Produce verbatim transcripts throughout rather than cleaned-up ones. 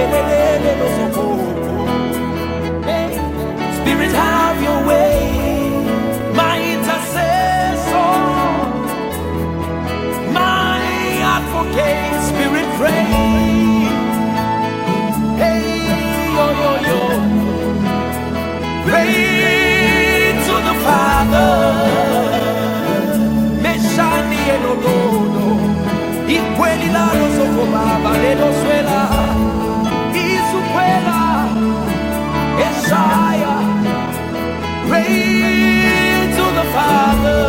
Spirit, have your way, my intercessor, my advocate. Spirit, pray. Hey, yo, yo, yo. Pray to the Father. Meshani enododo. Ikweli la rozoko baba le doswela. Isukwela. Esaya. Pray to the Father.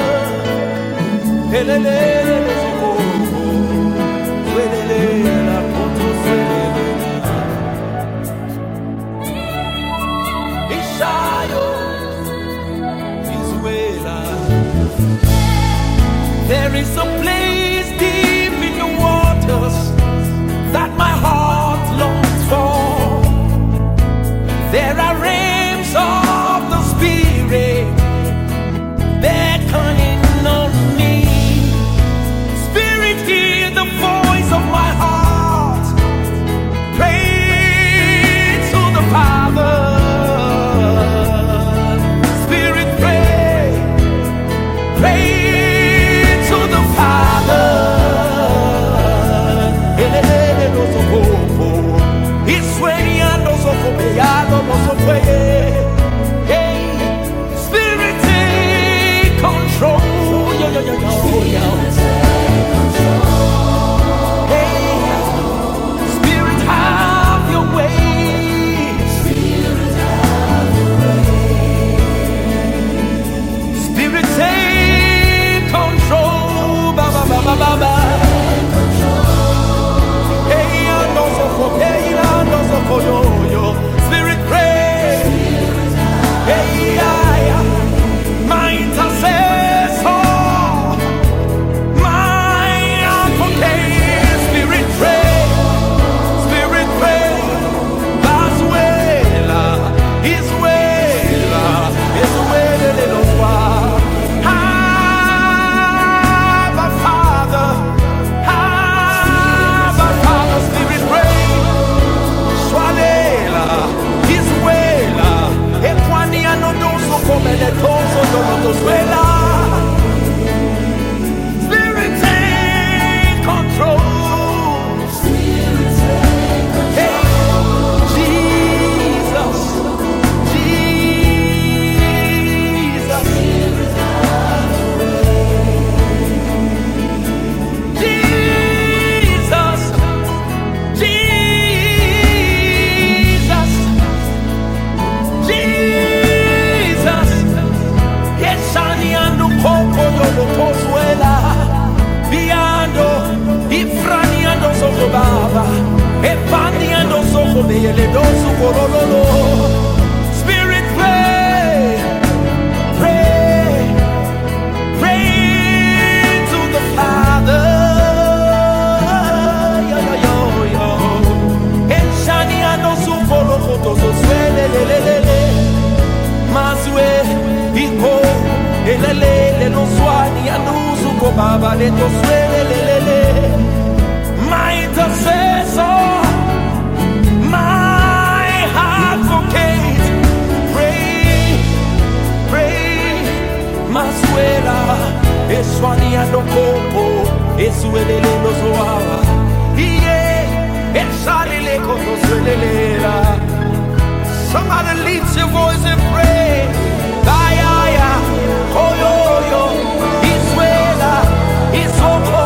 Elele rozoko. Swelele la poto swelele. Ishayo. Isuela. There is a place deep in the waters that my heart longs for. There are realms of the Spirit beckoning on me. Spirit, hear the voice of my heart. Pray to the Father. Spirit, pray. Pray. Spirit, take control. Yo, yo, yo, yo, yo. Hey, Spirit, have your way. Spirit, have your way. Spirit, take control. Ba, ba, ba, ba, ba, ba. Hey, I know so for hey, I know so for yo, yo. Spirit, pray. Hey, I, my intercessor, my advocate. Spirit, pray. Spirit, pray. Bazuela, Israela, Israela, little far. Abba, Father, Abba, Father. Spirit, pray. Swalela, Israela, Equania no doso come le toso dono suela. Spirit, take control. Spirit, take control. Hey, Jesus, Jesus, Jesus, Jesus, Jesus. Yes, ando poco yo lo tosuela. Viando, ifraniando soco baba. Epaniando soco bele dosu korololo. Spirit, pray, pray, pray to the Father. Yo, yo, yo, yo. Eshaniando su kolo koto so swele le le le le. Maswe, iko, elele, no swani, anusu ko baba le to swele le le le. My intercessor, my advocate, pray, pray, Maswela, eswani andokopo, eswelele no soawa, iye, eshalile koto swelele. Somebody lift your voice and pray. Ayaya, oh yo yo, Israel, Israel.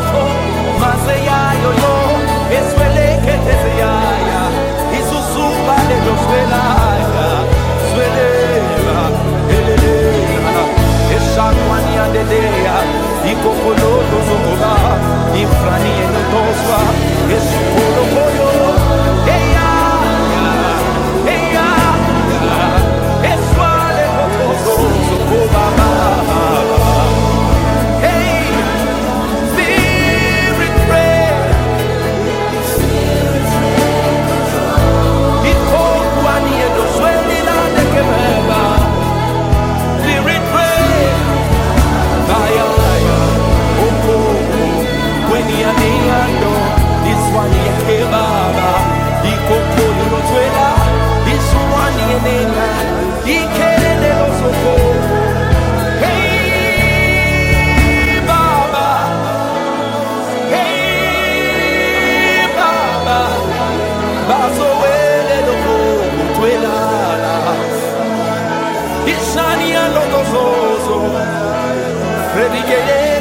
Redikeye